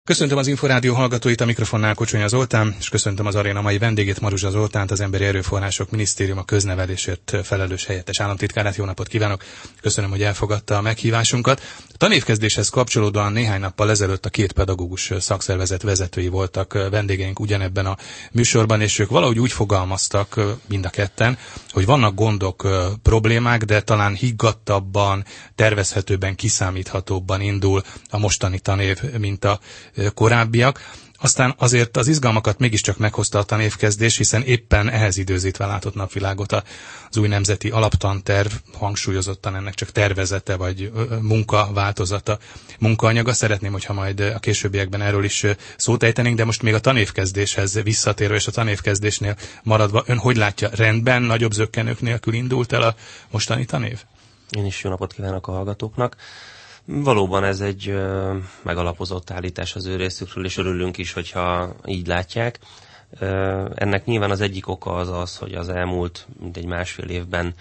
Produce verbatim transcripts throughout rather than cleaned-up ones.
Köszöntöm az Inforádió hallgatóit, a mikrofonnál Kocsonya Zoltán, és köszöntöm az aréna mai vendégét, Maruzsa Zoltánt, az Emberi Erőforrások Minisztériuma köznevelésért felelős helyettes államtitkárát. Jó napot kívánok! Köszönöm, hogy elfogadta a meghívásunkat. A tanévkezdéshez kapcsolódóan néhány nappal ezelőtt a két pedagógus szakszervezet vezetői voltak vendégeink ugyanebben a műsorban, és ők valahogy úgy fogalmaztak mind a ketten, hogy vannak gondok, problémák, de talán higgadtabban, tervezhetőbben, kiszámíthatóbban indul a mostani tanév, mint a korábbiak. Aztán azért az izgalmakat mégiscsak meghozta a tanévkezdés, hiszen éppen ehhez időzítve látott napvilágot az új nemzeti alaptanterv, hangsúlyozottan ennek csak tervezete vagy munkaváltozata, munkaanyaga. Szeretném, hogyha majd a későbbiekben erről is szót ejtenénk, de most még a tanévkezdéshez visszatérve és a tanévkezdésnél maradva, ön hogy látja, rendben, nagyobb zökkenők nélkül indult el a mostani tanév? Én is jó napot kívánok a hallgatóknak. Valóban ez egy ö, megalapozott állítás az ő részükről, és örülünk is, hogyha így látják. Ö, ennek nyilván az egyik oka az az, hogy az elmúlt mintegy másfél évben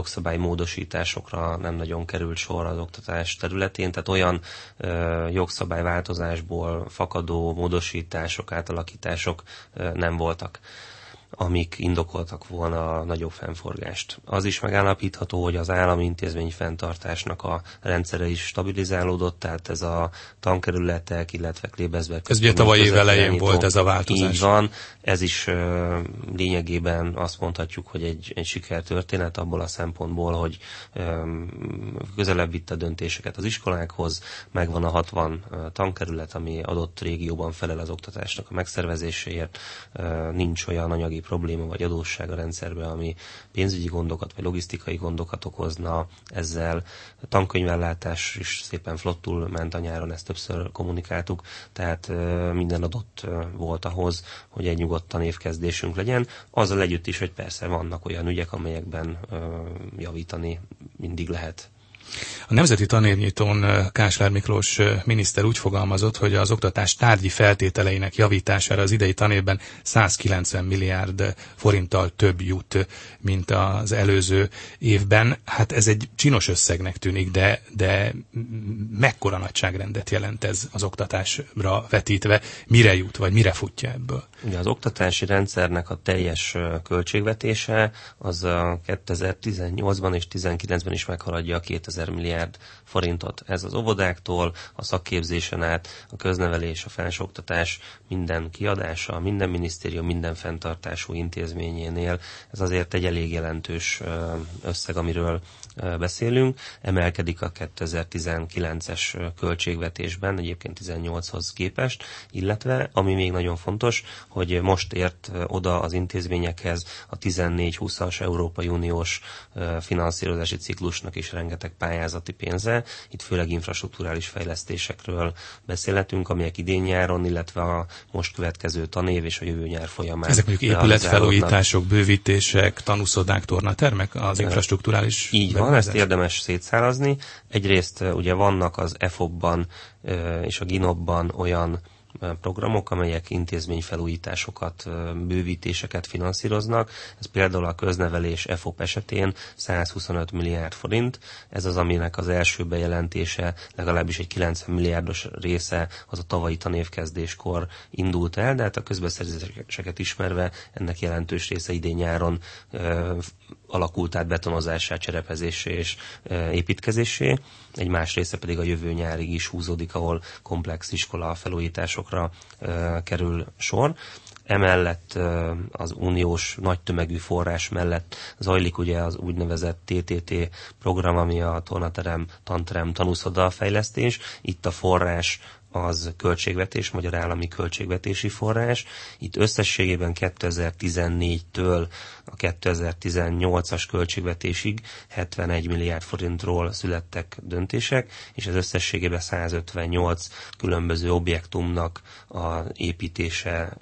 jogszabálymódosításokra nem nagyon került sor az oktatás területén, tehát olyan ö, jogszabályváltozásból fakadó módosítások, átalakítások ö, nem voltak, amik indokoltak volna a nagyobb fennforgást. Az is megállapítható, hogy az állami intézmény fenntartásnak a rendszere is stabilizálódott, tehát ez a tankerületek, illetve Klebersberg... Ez ugye tavaly év elején volt ez a változás. Így van, ez is ö, lényegében azt mondhatjuk, hogy egy, egy sikertörténet abból a szempontból, hogy ö, közelebb vitte a döntéseket az iskolákhoz, megvan a hatvan tankerület, ami adott régióban felel az oktatásnak a megszervezéséért, ö, nincs olyan anyagi probléma vagy adósság a rendszerben, ami pénzügyi gondokat vagy logisztikai gondokat okozna. Ezzel a tankönyvellátás is szépen flottul ment a nyáron, ezt többször kommunikáltuk, tehát minden adott volt ahhoz, hogy egy nyugodt tanévkezdésünk legyen. Azzal együtt is, hogy persze vannak olyan ügyek, amelyekben javítani mindig lehet. A Nemzeti Tanévnyitón Kásler Miklós miniszter úgy fogalmazott, hogy az oktatás tárgyi feltételeinek javítására az idei tanévben százkilencven milliárd forinttal több jut, mint az előző évben. Hát ez egy csinos összegnek tűnik, de, de mekkora nagyságrendet jelent ez az oktatásra vetítve? Mire jut, vagy mire futja ebből? Ugye az oktatási rendszernek a teljes költségvetése az a kétezer-tizennyolcban és tizenkilencben is meghaladja a kétezer milliárd forintot. Ez az óvodáktól, a szakképzésen át, a köznevelés, a felsőoktatás minden kiadása, minden minisztérium, minden fenntartású intézményénél. Ez azért egy elég jelentős összeg, amiről beszélünk. Emelkedik a kétezer-tizenkilences költségvetésben, egyébként tizennyolchoz képest, illetve, ami még nagyon fontos, hogy most ért oda az intézményekhez a tizennégy-húszas Európai Uniós finanszírozási ciklusnak is rengeteg pályázati pénze. Itt főleg infrastrukturális fejlesztésekről beszélhetünk, amelyek idén nyáron, illetve a most következő tanév és a jövő nyár folyamán. Ezek mondjuk épületfelújítások, bővítések, tanúszodák, tornatermek, az infrastrukturális. Így van, ezt érdemes szétszálazni. Egyrészt ugye vannak az e fo-ban és a ginobban olyan programok, amelyek intézményfelújításokat, bővítéseket finanszíroznak. Ez például a köznevelés e fo esetén százhuszonöt milliárd forint. Ez az, aminek az első bejelentése, legalábbis egy kilencven milliárdos része az a tavalyi tanévkezdéskor indult el, de hát a közbeszerzéseket ismerve ennek jelentős része idén nyáron ö, alakult át betonozásá, cserepezésé és ö, építkezésé. Egy más része pedig a jövő nyárig is húzódik, ahol komplex iskola felújításokra ö, kerül sor. Emellett az uniós nagy tömegű forrás mellett zajlik ugye az úgynevezett té té té program, ami a tornaterem, tanterem, tanúszoda fejlesztés. Itt a forrás az költségvetés, magyar állami költségvetési forrás. Itt összességében kétezer-tizennégytől a kétezer-tizennyolcas költségvetésig hetvenegy milliárd forintról születtek döntések, és ez összességében százötvennyolc különböző objektumnak a építése,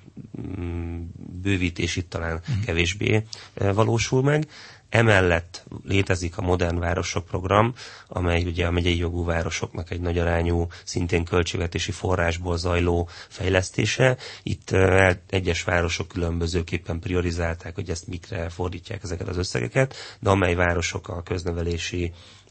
bővítés itt talán kevésbé valósul meg. Emellett létezik a Modern Városok program, amely ugye a megyei jogú városoknak egy nagy arányú, szintén költségvetési forrásból zajló fejlesztése. Itt egyes városok különbözőképpen priorizálták, hogy ezt mikre fordítják ezeket az összegeket, de amely városok a köznevelési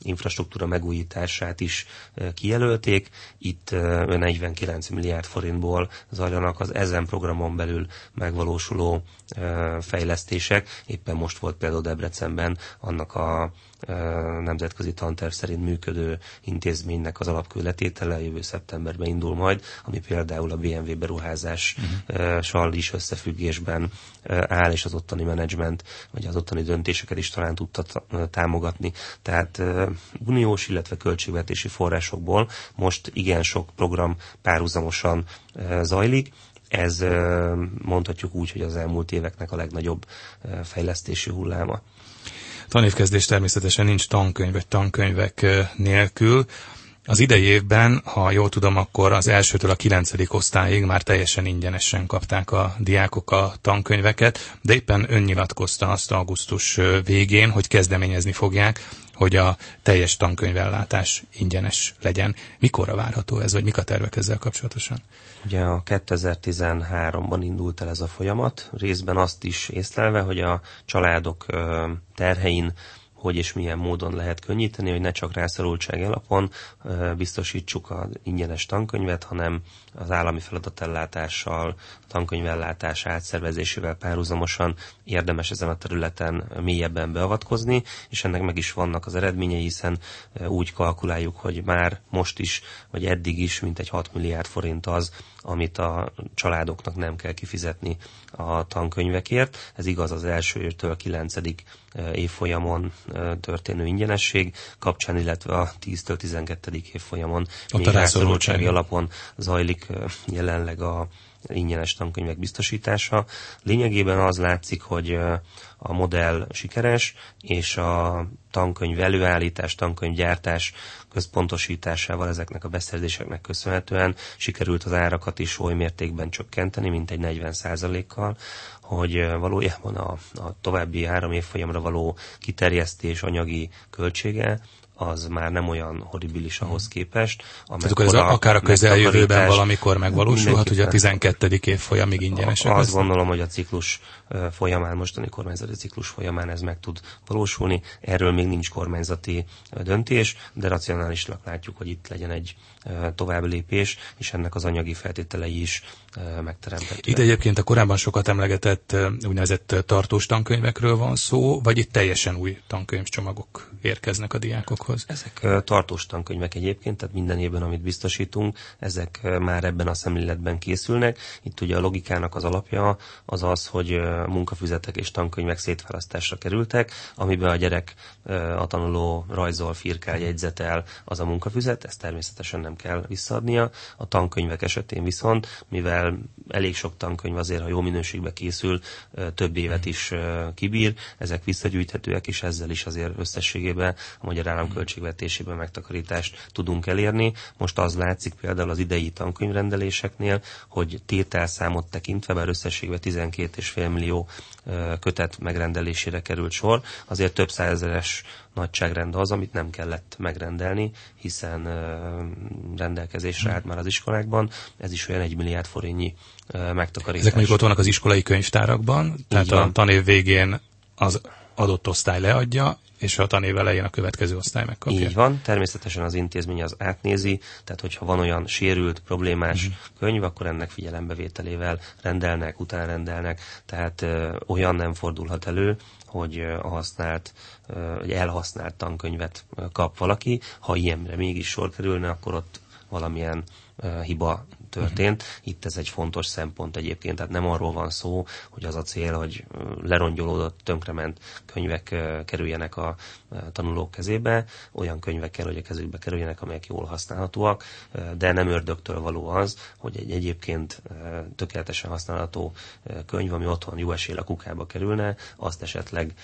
infrastruktúra megújítását is kijelölték. Itt negyvenkilenc milliárd forintból zajlanak az ezen programon belül megvalósuló fejlesztések. Éppen most volt például Debrecenben annak a nemzetközi tanterv szerint működő intézménynek az alapkőletétele, jövő szeptemberben indul majd, ami például a bé em vé beruházással is összefüggésben áll, és az ottani menedzsment, vagy az ottani döntéseket is talán tudta támogatni. Tehát uniós, illetve költségvetési forrásokból most igen sok program párhuzamosan zajlik. Ez mondhatjuk úgy, hogy az elmúlt éveknek a legnagyobb fejlesztési hulláma. Tanévkezdés természetesen nincs tankönyv vagy tankönyvek nélkül. Az idei évben, ha jól tudom, akkor az elsőtől a kilencedik osztályig már teljesen ingyenesen kapták a diákok a tankönyveket, de éppen ön nyilatkozta azt augusztus végén, hogy kezdeményezni fogják, hogy a teljes tankönyvellátás ingyenes legyen. Mikorra várható ez, vagy mik a tervek ezzel kapcsolatosan? Ugye a kétezer-tizenháromban indult el ez a folyamat, részben azt is észlelve, hogy a családok terhein hogy és milyen módon lehet könnyíteni, hogy ne csak rászorultság alapon biztosítsuk az ingyenes tankönyvet, hanem az állami feladatellátással, a tankönyvellátás átszervezésével párhuzamosan érdemes ezen a területen mélyebben beavatkozni, és ennek meg is vannak az eredményei, hiszen úgy kalkuláljuk, hogy már most is, vagy eddig is mintegy hat milliárd forint az, amit a családoknak nem kell kifizetni a tankönyvekért. Ez igaz az elsőtől kilencedik évfolyamon történő ingyenesség kapcsán, illetve a tíztől tizenkettedik évfolyamon még rászorultsági alapon zajlik jelenleg a ingyenes tankönyvek biztosítása. Lényegében az látszik, hogy a modell sikeres, és a tankönyv előállítás, tankönyvgyártás központosításával, ezeknek a beszerzéseknek köszönhetően sikerült az árakat is oly mértékben csökkenteni, mint egy negyven százalékkal, hogy valójában a, a további három évfolyamra való kiterjesztés anyagi költsége az már nem olyan horribilis ahhoz képest. Tehát ez akár a közeljövőben valamikor megvalósulhat, hogy a tizenkettedik évfolyamig ingyenesek. Azt gondolom, hogy a ciklus folyamán, mostani kormányzati ciklus folyamán ez meg tud valósulni. Erről még nincs kormányzati döntés, de racionálisnak látjuk, hogy itt legyen egy tovább lépés, és ennek az anyagi feltételei is megteremthetőek. Itt egyébként a korábban sokat emlegetett úgynevezett tartós tankönyvekről van szó, vagy itt teljesen új tankönyvcsomagok érkeznek a diákokhoz? Ezek tartós tankönyvek egyébként, tehát minden évben, amit biztosítunk, ezek már ebben a szemléletben készülnek. Itt ugye a logikának az alapja az az, hogy munkafüzetek és tankönyvek szétválasztásra kerültek, amiben a gyerek, a tanuló rajzol, firkál, jegyzetel, az a munkafüzet, ezt természetesen nem kell visszaadnia. A tankönyvek esetén viszont, mivel elég sok tankönyv azért, ha jó minőségbe készül, több évet is kibír, ezek visszagyűjthetőek, és ezzel is azért összességében a magyar állam költségvetésében megtakarítást tudunk elérni. Most az látszik például az idei tankönyvrendeléseknél, hogy tételszámot tekintve, bár összességben tizenkét egész öt millió kötet megrendelésére került sor, azért több százezeres nagyságrend az, amit nem kellett megrendelni, hiszen rendelkezésre állt már az iskolákban. Ez is olyan egy milliárd forintnyi megtakarítás. Ezek mondjuk ott vannak az iskolai könyvtárakban, tehát a tanév végén az adott osztály leadja, és a tanév elején a következő osztály megkapja. Így van, természetesen az intézmény az átnézi, tehát hogyha van olyan sérült, problémás uh-huh. könyv, akkor ennek figyelembevételével rendelnek, utánrendelnek, tehát ö, olyan nem fordulhat elő, hogy a használt, vagy elhasznált tankönyvet kap valaki. Ha ilyenre mégis sor kerülne, akkor ott valamilyen uh, hiba történt. Itt ez egy fontos szempont egyébként, tehát nem arról van szó, hogy az a cél, hogy lerongyolódott, tönkrement könyvek kerüljenek a tanulók kezébe, olyan könyvek kell, hogy a kezükbe kerüljenek, amelyek jól használhatóak, de nem ördögtől való az, hogy egy egyébként tökéletesen használható könyv, ami otthon jó esély a kukába kerülne, azt esetleg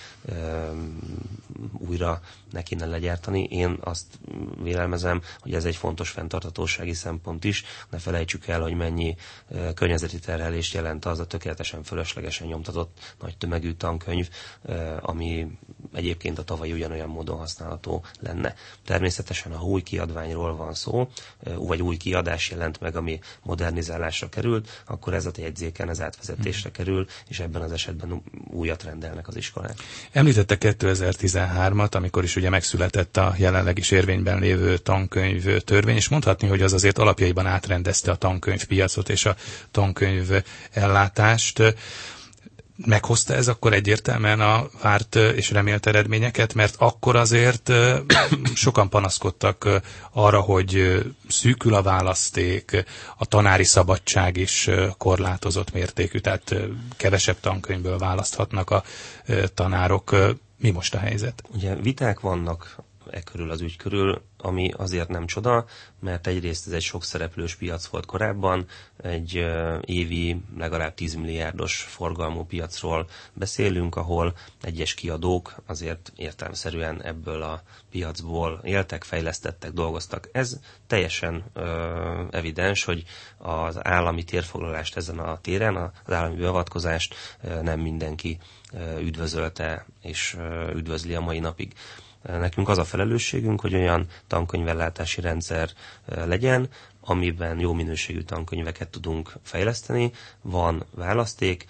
újra ne kéne legyártani. Én azt vélelmezem, hogy ez egy fontos fenntarthatósági szempont is. Ne felejtsük felejtsük el, hogy mennyi környezeti terhelést jelent az a tökéletesen fölöslegesen nyomtatott nagy tömegű tankönyv, ami egyébként a tavalyi ugyanolyan módon használható lenne. Természetesen, ha új kiadványról van szó, vagy új kiadás jelent meg, ami modernizálásra került, akkor ez a jegyzéken ez átvezetésre kerül, és ebben az esetben újat rendelnek az iskolák. Említette kétezer-tizenhármat, amikor is ugye megszületett a jelenleg is érvényben lévő tankönyv törvény, és mondhatni, hogy az azért alapjaiban átrendezte a tankönyvpiacot és a tankönyv ellátást. Meghozta ez akkor egyértelműen a várt és remélt eredményeket, mert akkor azért sokan panaszkodtak arra, hogy szűkül a választék, a tanári szabadság is korlátozott mértékű, tehát kevesebb tankönyvből választhatnak a tanárok. Mi most a helyzet? Ugye viták vannak e körül az ügy körül, ami azért nem csoda, mert egyrészt ez egy sok szereplős piac volt korábban, egy évi legalább tíz milliárdos forgalmú piacról beszélünk, ahol egyes kiadók azért értelemszerűen ebből a piacból éltek, fejlesztettek, dolgoztak. Ez teljesen ö, evidens, hogy az állami térfoglalást ezen a téren, az állami beavatkozást ö, nem mindenki ö, üdvözölte és ö, üdvözli a mai napig. Nekünk az a felelősségünk, hogy olyan tankönyvellátási rendszer legyen, amiben jó minőségű tankönyveket tudunk fejleszteni, van választék,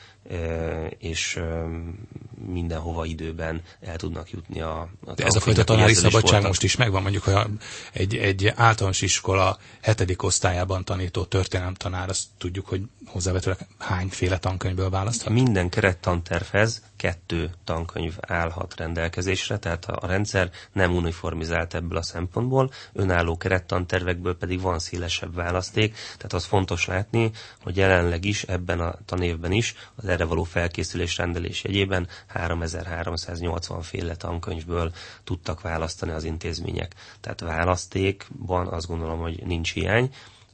és mindenhova időben el tudnak jutni a, a De ez a fajta tanári szabadság most is megvan, mondjuk, ha egy, egy általános iskola hetedik osztályában tanító történelemtanár, azt tudjuk, hogy hozzávetőleg hányféle tankönyvből választhat? Minden kerettantervhez kettő tankönyv állhat rendelkezésre, tehát a rendszer nem uniformizált ebből a szempontból, önálló kerettantervekből pedig van szélesebb választék, tehát az fontos látni, hogy jelenleg is, ebben a tanévben is az erre való felkészülés rendelés jegyében háromezer-háromszáznyolcvan féle tankönyvből tudtak választani az intézmények. Tehát választékban azt gondolom, hogy nincs hiány,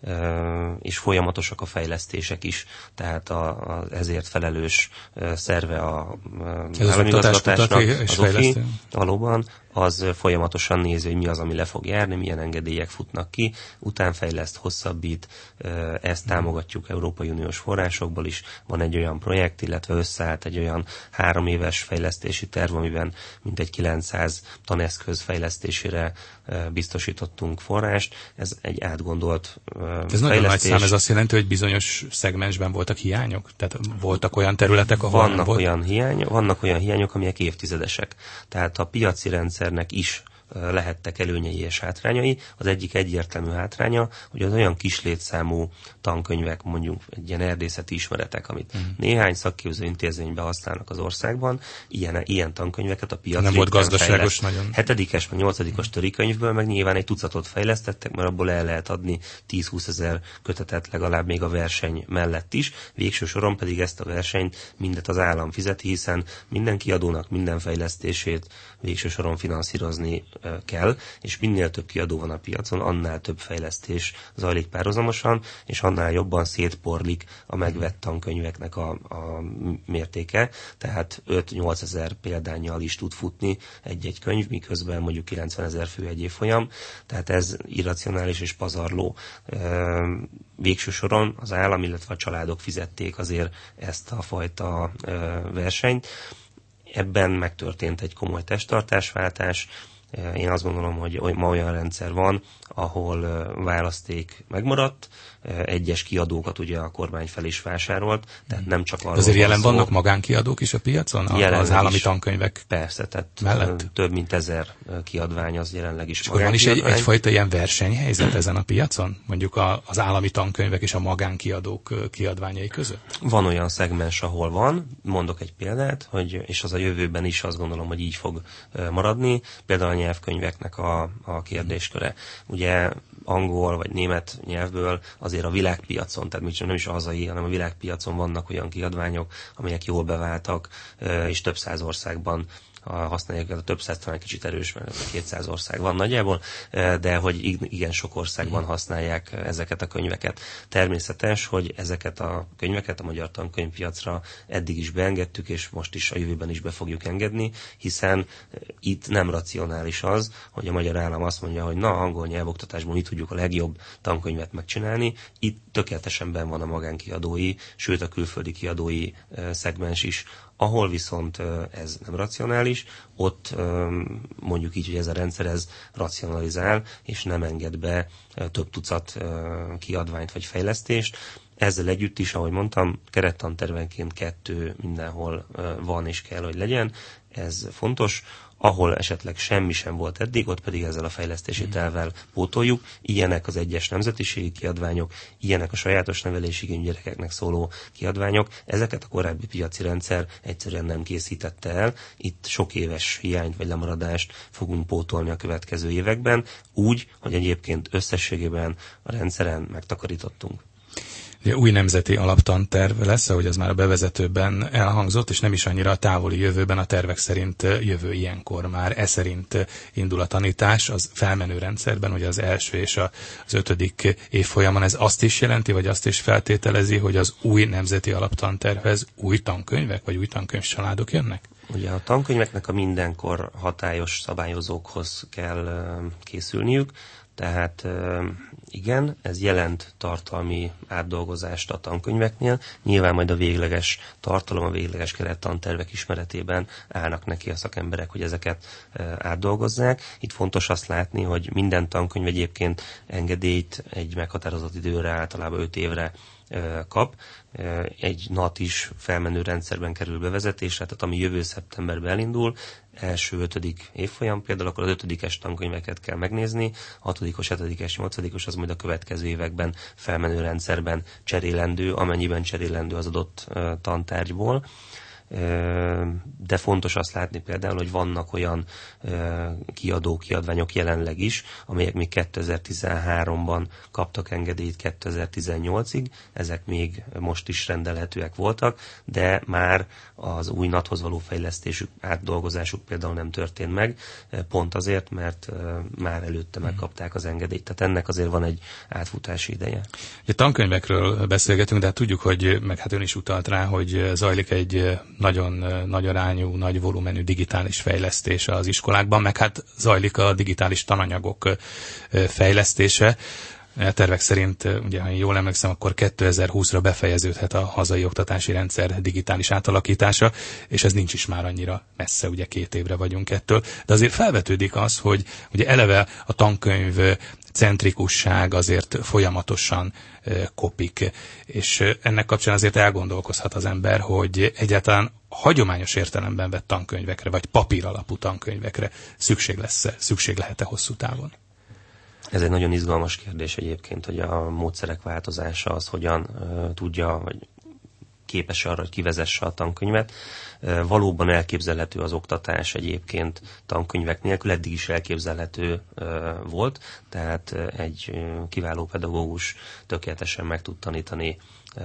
és folyamatosak a fejlesztések is, tehát a, a, ezért felelős szerve a államigazgatásnak, az o fi, valóban, az folyamatosan nézi, hogy mi az, ami le fog járni, milyen engedélyek futnak ki, utánfejleszt, hosszabbít, ezt támogatjuk Európai Uniós forrásokból is, van egy olyan projekt, illetve összeállt egy olyan három éves fejlesztési terv, amiben mintegy kilencszáz taneszköz fejlesztésére biztosítottunk forrást, ez egy átgondolt ez nagyon nagy szám, ez azt jelenti, hogy bizonyos szegmensben voltak hiányok? Tehát voltak olyan területek, ahol vannak nem volt? olyan hiányok, vannak olyan hiányok, amelyek évtizedesek. Tehát a piaci rendszernek is lehettek előnyei és hátrányai. Az egyik egyértelmű hátránya, hogy az olyan kis létszámú tankönyvek, mondjuk egy ilyen erdészeti ismeretek, amit mm. néhány szakképző intézményben használnak az országban, ilyen, ilyen tankönyveket a piac nem volt gazdaságos nagyon. Hetedikes, vagy nyolcadikos törikönyvből meg nyilván egy tucatot fejlesztettek, mert abból el lehet adni tíz-húszezer kötetet legalább még a verseny mellett is. Végső soron pedig ezt a versenyt mindet az állam fizeti, hiszen minden kiadónak minden fejlesztését végső soron finanszírozni kell, és minél több kiadó van a piacon, annál több fejlesztés zajlik párhuzamosan, és annál jobban szétporlik a megvett tankönyveknek a, a mértéke, tehát öt-nyolc ezer példánnyal is tud futni egy-egy könyv, miközben mondjuk kilencven ezer fő egy évfolyam, tehát ez irracionális és pazarló. Végső soron az állam, illetve a családok fizették azért ezt a fajta versenyt. Ebben megtörtént egy komoly testtartásváltás. Én azt gondolom, hogy ma olyan rendszer van, ahol választék megmaradt, egyes kiadókat ugye a kormány fel is vásárolt, tehát nem csak arról azért jelen van szó, vannak magánkiadók is a piacon? Az állami is, tankönyvek persze, tehát mellett? Több mint ezer kiadvány az jelenleg is. És akkor van is egy, egyfajta ilyen versenyhelyzet ezen a piacon? Mondjuk a, az állami tankönyvek és a magánkiadók kiadványai között? Van olyan szegmens, ahol van, mondok egy példát, hogy, és az a jövőben is azt gondolom, hogy így fog maradni, például a nyelvkönyveknek a, a kérdésköre. Ugye angol vagy német nyelvből azért a világpiacon, tehát nem is a hazai, hanem a világpiacon vannak olyan kiadványok, amelyek jól beváltak, és több száz országban használják, a több száz talán kicsit erős, mert kétszáz ország van nagyjából, de hogy igen sok országban használják ezeket a könyveket. Természetes, hogy ezeket a könyveket a magyar tankönyvpiacra eddig is beengedtük, és most is a jövőben is be fogjuk engedni, hiszen itt nem racionális az, hogy a magyar állam azt mondja, hogy na, angol nyelvoktatásból mi tudjuk a legjobb tankönyvet megcsinálni. Itt tökéletesen benn van a magánkiadói, sőt a külföldi kiadói szegmens is. Ahol viszont ez nem racionális, ott mondjuk így, hogy ez a rendszer ez racionalizál, és nem enged be több tucat kiadványt vagy fejlesztést. Ezzel együtt is, ahogy mondtam, kerettantervenként kettő mindenhol van és kell, hogy legyen. Ez fontos. Ahol esetleg semmi sem volt eddig, ott pedig ezzel a fejlesztési tervvel pótoljuk. Ilyenek az egyes nemzetiségi kiadványok, ilyenek a sajátos nevelési igényű gyerekeknek szóló kiadványok. Ezeket a korábbi piaci rendszer egyszerűen nem készítette el. Itt sok éves hiányt vagy lemaradást fogunk pótolni a következő években, úgy, hogy egyébként összességében a rendszeren megtakarítottunk. Új nemzeti alaptanterv lesz, ahogy az már a bevezetőben elhangzott, és nem is annyira a távoli jövőben, a tervek szerint jövő ilyenkor már. E szerint indul a tanítás az felmenő rendszerben, hogy az első és az ötödik évfolyamon. Ez azt is jelenti, vagy azt is feltételezi, hogy az új nemzeti alaptantervhez új tankönyvek, vagy új tankönyvcsaládok jönnek? Ugye a tankönyveknek a mindenkor hatályos szabályozókhoz kell készülniük, tehát igen, ez jelent tartalmi átdolgozást a tankönyveknél. Nyilván majd a végleges tartalom, a végleges kerettantervek ismeretében állnak neki a szakemberek, hogy ezeket átdolgozzák. Itt fontos azt látni, hogy minden tankönyv egyébként engedélyt egy meghatározott időre, általában öt évre kap. Egy nat is felmenő rendszerben kerül bevezetésre, tehát ami jövő szeptemberben elindul, első ötödik évfolyam például, akkor az ötödikes tankönyveket kell megnézni, hatodikos, hetedikes, nyolcadikos az majd a következő években felmenő rendszerben cserélendő, amennyiben cserélendő az adott tantárgyból. De fontos azt látni például, hogy vannak olyan kiadó kiadványok jelenleg is, amelyek még kétezer-tizenháromban kaptak engedélyt kétezer-tizennyolcig, ezek még most is rendelhetőek voltak, de már az új nathoz való fejlesztésük, átdolgozásuk például nem történt meg, pont azért, mert már előtte megkapták az engedélyt. Tehát ennek azért van egy átfutási ideje. A tankönyvekről beszélgetünk, de hát tudjuk, hogy meg hát ön is utalt rá, hogy zajlik egy nagyon nagy arányú, nagy volumenű digitális fejlesztése az iskolákban, meg hát zajlik a digitális tananyagok fejlesztése. A tervek szerint, ugye, ha én jól emlékszem, akkor kétezer-húszra befejeződhet a hazai oktatási rendszer digitális átalakítása, és ez nincs is már annyira messze, ugye két évre vagyunk ettől. De azért felvetődik az, hogy ugye eleve a tankönyv centrikusság azért folyamatosan kopik, és ennek kapcsán azért elgondolkozhat az ember, hogy egyáltalán hagyományos értelemben vett tankönyvekre, vagy papír alapú tankönyvekre szükség lesz-e, szükség lehet-e hosszú távon? Ez egy nagyon izgalmas kérdés egyébként, hogy a módszerek változása az hogyan uh, tudja, vagy képes arra, hogy kivezesse a tankönyvet. Uh, valóban elképzelhető az oktatás egyébként tankönyvek nélkül, eddig is elképzelhető uh, volt, tehát uh, egy uh, kiváló pedagógus tökéletesen meg tud tanítani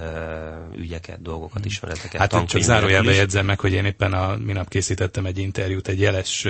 ügyeket, dolgokat, ismereteket. Hát csak zárójelbe jegyzem meg, hogy én éppen a minap készítettem egy interjút egy jeles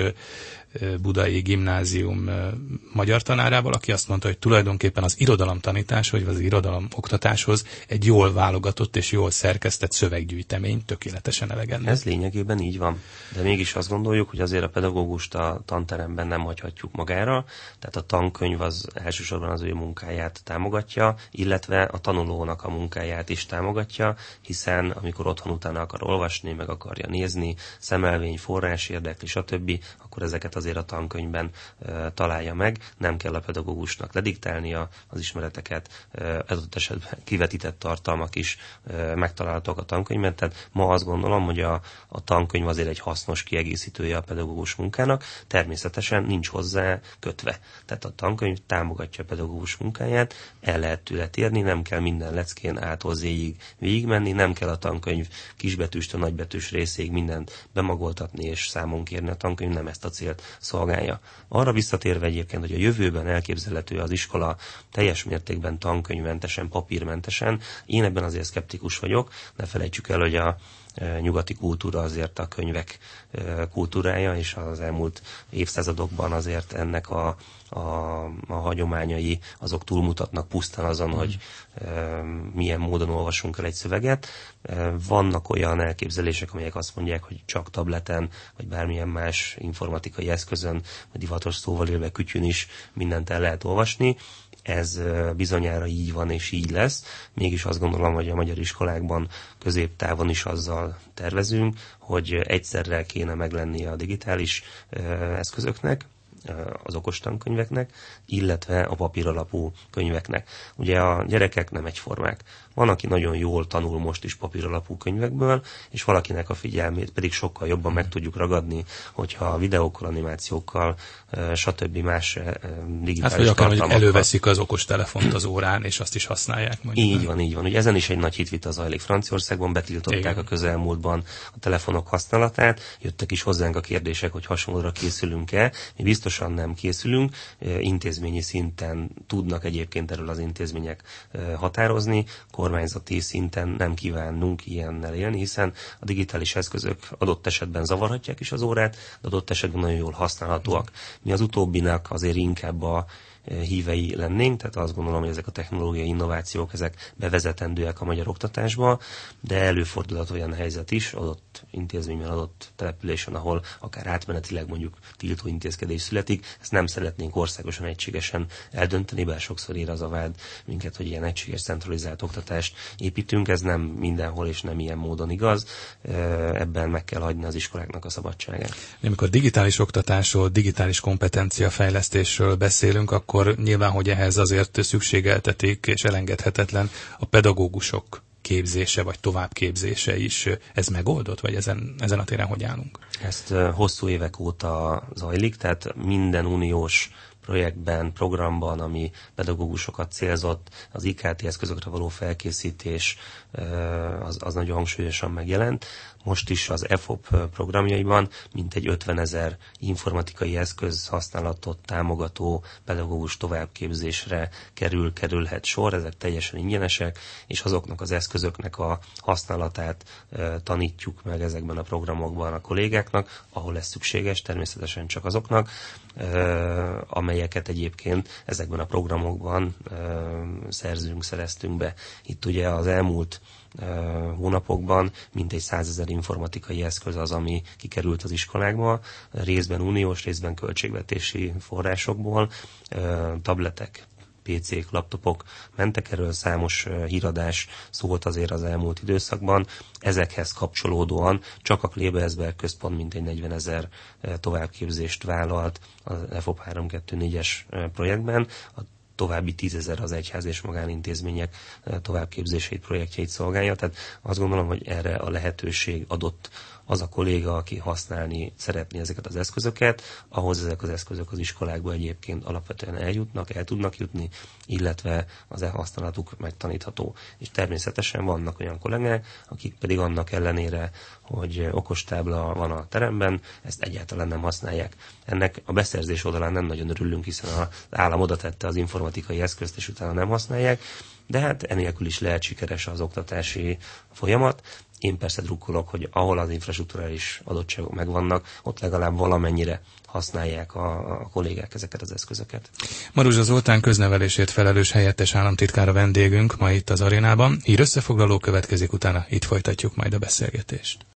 budai gimnázium magyar tanárával, aki azt mondta, hogy tulajdonképpen az irodalomtanítás, vagy az irodalom oktatáshoz egy jól válogatott és jól szerkesztett szöveggyűjtemény tökéletesen elegendő. Ez lényegében így van. De mégis azt gondoljuk, hogy azért a pedagógust a tanteremben nem hagyhatjuk magára, tehát a tankönyv az elsősorban az ő munkáját támogatja, illetve a tanulónak a munkáját is támogatja, hiszen amikor otthon utána akar olvasni, meg akarja nézni, szemelvény, forrás érdekli, stb., akkor ezeket azért a tankönyvben e, találja meg, nem kell a pedagógusnak lediktálnia az ismereteket, e, adott esetben kivetített tartalmak is e, megtalálhatók a tankönyvben, tehát ma azt gondolom, hogy a, a tankönyv azért egy hasznos kiegészítője a pedagógus munkának, természetesen nincs hozzá kötve. Tehát a tankönyv támogatja a pedagógus munkáját, el lehet tőle térni, nem kell minden leckén ától zéig végigmenni, nem kell a tankönyv kisbetűstől nagybetűs részéig mindent bemagoltatni és számon kérni, a tankönyv nem ezt a célt szolgálja. Arra visszatérve egyébként, hogy a jövőben elképzelhető az iskola teljes mértékben tankönyvmentesen, papírmentesen, én ebben azért szkeptikus vagyok, ne felejtsük el, hogy a nyugati kultúra azért a könyvek kultúrája, és az elmúlt évszázadokban azért ennek a, a, a hagyományai azok túlmutatnak pusztán azon, mm. hogy e, milyen módon olvasunk el egy szöveget. E, vannak olyan elképzelések, amelyek azt mondják, hogy csak tableten, vagy bármilyen más informatikai eszközön, vagy divatos szóval élve kütyűn is mindent el lehet olvasni. Ez bizonyára így van és így lesz. Mégis azt gondolom, hogy a magyar iskolákban középtávon is azzal tervezünk, hogy egyszerre kéne meglennie a digitális eszközöknek, az okostankönyveknek, illetve a papíralapú könyveknek. Ugye a gyerekek nem egyformák. Van, aki nagyon jól tanul most is papíralapú könyvekből, és valakinek a figyelmét pedig sokkal jobban meg tudjuk ragadni, hogyha videókkal, animációkkal, stb. Más digitális hát, vagy akár tartalmakkal. Előveszik az okostelefont az órán, és azt is használják. Mondjuk. Így van, így van. Ugye ezen is egy nagy hitvita zajlik. Franciaországban betiltották Igen. a közelmúltban a telefonok használatát. Jöttek is hozzánk a kérdések, hogy hasonlóra készülünk-e. Mi biztosan nem készülünk. Intézményi szinten tudnak egyébként erről az intézmények határozni. Kormányzati szinten nem kívánunk ilyennel élni, hiszen a digitális eszközök adott esetben zavarhatják is az órát, de adott esetben nagyon jól használhatóak. Mi az utóbbinak azért inkább a hívei lennénk, tehát azt gondolom, hogy ezek a technológiai innovációk, ezek bevezetendőek a magyar oktatásba, de előfordulhat olyan helyzet is, adott intézményben, adott településen, ahol akár átmenetileg mondjuk tiltó intézkedés születik, ezt nem szeretnénk országosan egységesen eldönteni, bár sokszor ér az a vád minket, hogy ilyen egységes, centralizált oktatást építünk, ez nem mindenhol és nem ilyen módon igaz, ebben meg kell hagyni az iskoláknak a szabadságát. Amikor digitális oktatásról, digitális kompetenciafejlesztésről beszélünk, akkor akkor nyilván, hogy ehhez azért szükségeltetik és elengedhetetlen a pedagógusok képzése vagy továbbképzése is. Ez megoldott, vagy ezen, ezen a téren hogy állunk? Ezt hosszú évek óta zajlik, tehát minden uniós projektben, programban, ami pedagógusokat célzott, az I K T eszközökre való felkészítés az, az nagyon hangsúlyosan megjelent. Most is az E F O P programjaiban mintegy ötvenezer informatikai eszköz használatot támogató pedagógus továbbképzésre kerül, kerülhet sor, ezek teljesen ingyenesek, és azoknak az eszközöknek a használatát e, tanítjuk meg ezekben a programokban a kollégáknak, ahol ez szükséges, természetesen csak azoknak, e, amelyeket egyébként ezekben a programokban e, szerzünk, szereztünk be. Itt ugye az elmúlt hónapokban mintegy százezer informatikai eszköz az, ami kikerült az iskolákba, részben uniós, részben költségvetési forrásokból, tabletek, pé cék, laptopok mentek, erről számos híradás szólt azért az elmúlt időszakban. Ezekhez kapcsolódóan csak a Kleber központ mintegy negyvenezer továbbképzést vállalt az F O P három kettő négyes projektben, a további tízezer az egyház és magánintézmények továbbképzéseit, projektjeit szolgálja. Tehát azt gondolom, hogy erre a lehetőség adott az a kolléga, aki használni szeretné ezeket az eszközöket, ahhoz ezek az eszközök az iskolákba egyébként alapvetően eljutnak, el tudnak jutni, illetve az használatuk megtanítható. És természetesen vannak olyan kollégák, akik pedig annak ellenére, hogy okostábla van a teremben, ezt egyáltalán nem használják. Ennek a beszerzés oldalán nem nagyon örülünk, hiszen az állam oda tette az informatikai eszközt, és utána nem használják, de hát enélkül is lehet sikeres az oktatási folyamat. Én persze drukkolok, hogy ahol az infrastrukturális adottságok megvannak, ott legalább valamennyire használják a, a kollégák ezeket az eszközöket. Maruzsa Zoltán köznevelésért felelős helyettes államtitkára vendégünk ma itt az arénában. Hír összefoglaló következik, utána itt folytatjuk majd a beszélgetést.